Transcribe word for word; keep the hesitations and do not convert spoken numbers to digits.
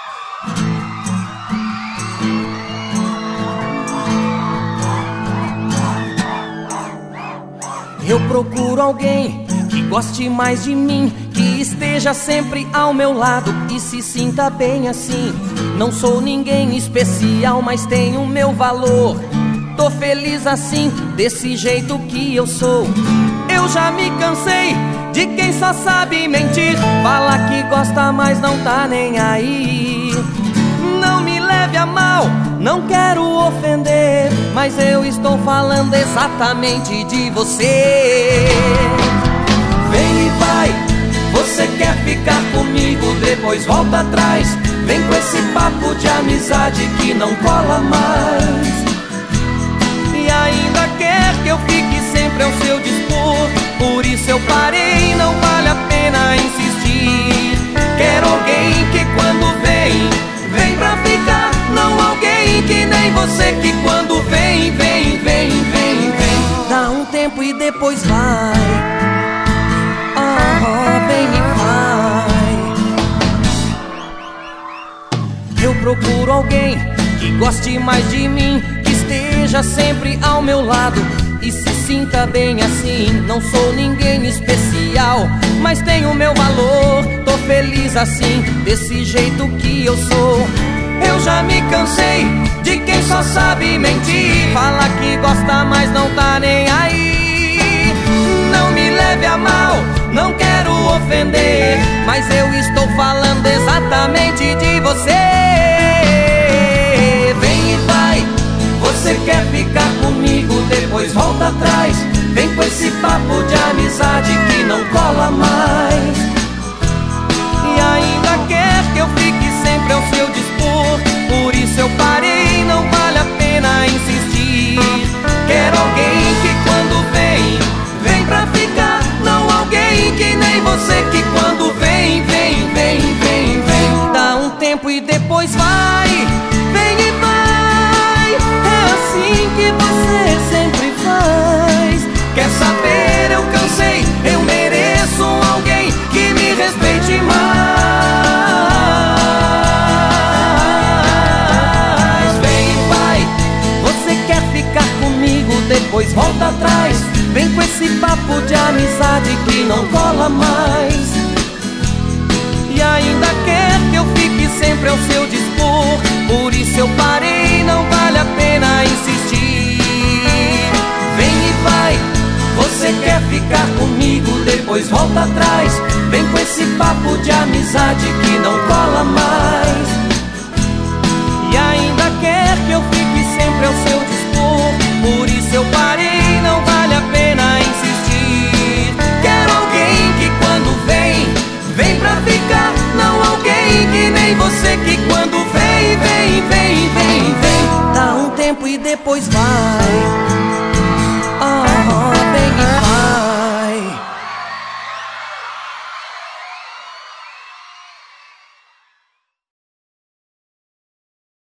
Eu procuro alguém que goste mais de mim, que esteja sempre ao meu lado e se sinta bem assim. Não sou ninguém especial, mas tenho o meu valor. Tô feliz assim, desse jeito que eu sou. Eu já me cansei de quem só sabe mentir, fala que gosta, mas não tá nem aí. Não me leve a mal, não quero ofender, mas eu estou falando exatamente de você. Vem e vai, você quer ficar comigo, depois volta atrás. Vem com esse papo de amizade que não cola mais. E ainda quer que eu fique sempre ao seu dispor, por isso eu parei, não vale a pena insistir. Quero alguém que quando vem, vem pra ficar, não alguém que nem você, que quando vem, vem, vem, vem, vem. Dá um tempo e depois vai. Oh, vem e vai. Eu procuro alguém que goste mais de mim, que esteja sempre ao meu lado e se sinta bem assim. Não sou ninguém especial, mas tenho o meu valor. Tô feliz assim, desse jeito que eu sou. Eu já me cansei de quem só sabe mentir, fala que gosta, mas não tá nem aí. Não me leve a mal, não quero ofender, mas eu estou falando exatamente de você. Vem e vai, você quer ficar comigo, depois volta atrás. Vem com esse papo de amizade que não cola mais. E ainda quer que eu fique sempre ao seu dispor, por isso eu parei, não vale a pena insistir. Quero alguém que quando vem, vem pra ficar, não alguém que nem você, que quando vem, vem, vem, vem, vem. Dá um tempo e depois vai. Vem e vai, é assim que você sempre faz. Quer saber, eu cansei, eu mereço alguém que me respeite mais. Vem e vai, você quer ficar comigo, depois volta atrás. Vem com esse papo de amizade que não cola mais. E ainda quer que eu fique sempre ao seu dispor, por isso eu parei, não vale a pena insistir. Vem e vai, você quer ficar comigo, depois volta atrás. Vem com esse papo de amizade que não cola mais. E ainda quer que eu fique sempre ao seu dispor, por isso eu parei, não vale a pena insistir. Quero alguém que quando vem, vem pra ficar, não alguém que nem você, que quando vem, vem, vem, vem, vem. Dá um tempo e depois vai.